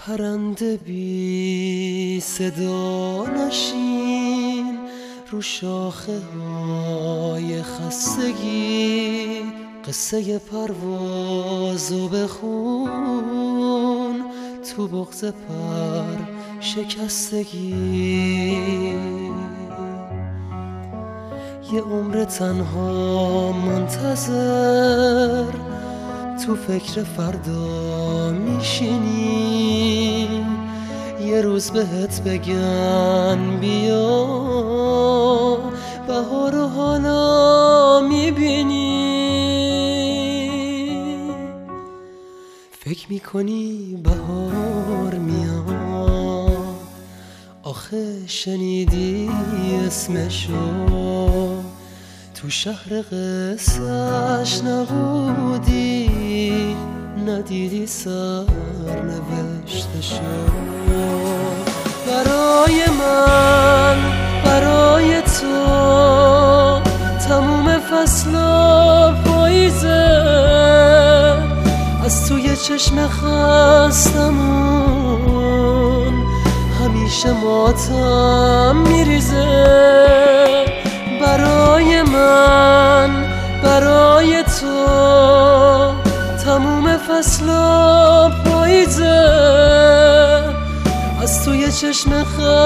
پرنده بی صدا نشین رو شاخه های خستگی، قصه پروازو بخون تو بغض پر شکستگی. یه عمر تنها منتظر تو فکر فردا میشینی، یه روز بهت بگن بیا بهارو حالا میبینی. فکر میکنی بهار میاد، آخه شنیدی اسمشو تو شهر قصه‌اش نبودی، ندیدی سرنوشتشو. برای من برای تو تموم فصلا پاییزه، از توی چشم خستمون همیشه ماتم میریزه. برای من برای تو تموم فصلا پاییزه، از توی چشم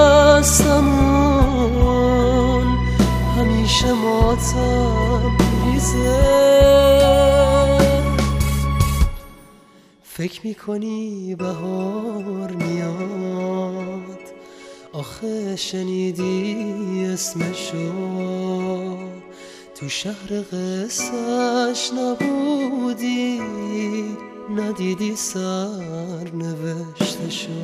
خستمون همیشه ماتم میریزه. فکر میکنی بهار میاد، آخه شنیدی اسمشو تو شهر قصه‌اش نبودی، ندیدی سرنوشتشو.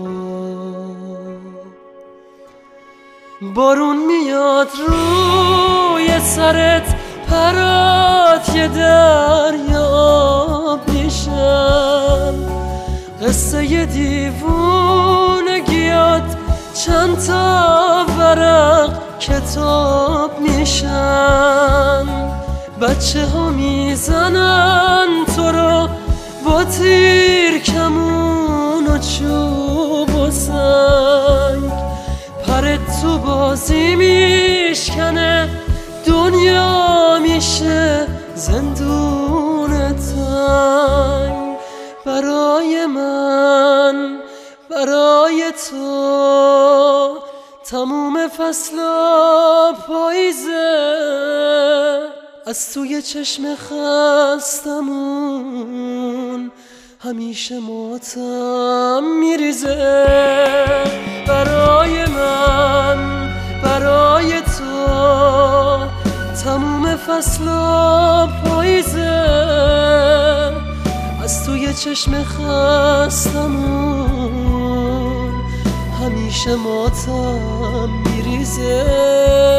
بارون میاد روی سرت، پرات یه دریاب میشن، قصه دیوونگیات چند تا ورق کتاب میشن. بچه ها میزنن تو رو با تیر کمون و چوب و سنگ، پرت تو بازی میشکنه، دنیا میشه زندون تنگ. برای من برای تو تموم فصلا پاییزه، از توی چشم خستمون همیشه ماتم میریزه. برای من برای تو تموم فصلا پاییزه، از توی چشم خستمون همیشه ماتم میریزه.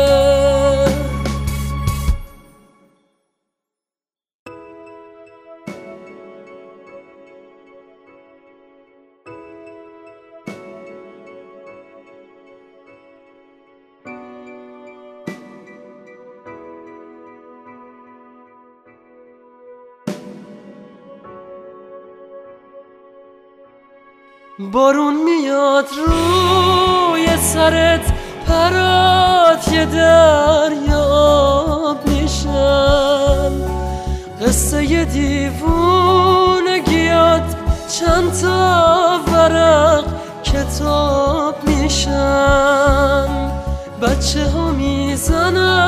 بارون میاد روی سرت، پرات یه دریاب میشن، قصه دیوونگیات چند تا ورق کتاب میشن. بچه ها میزنن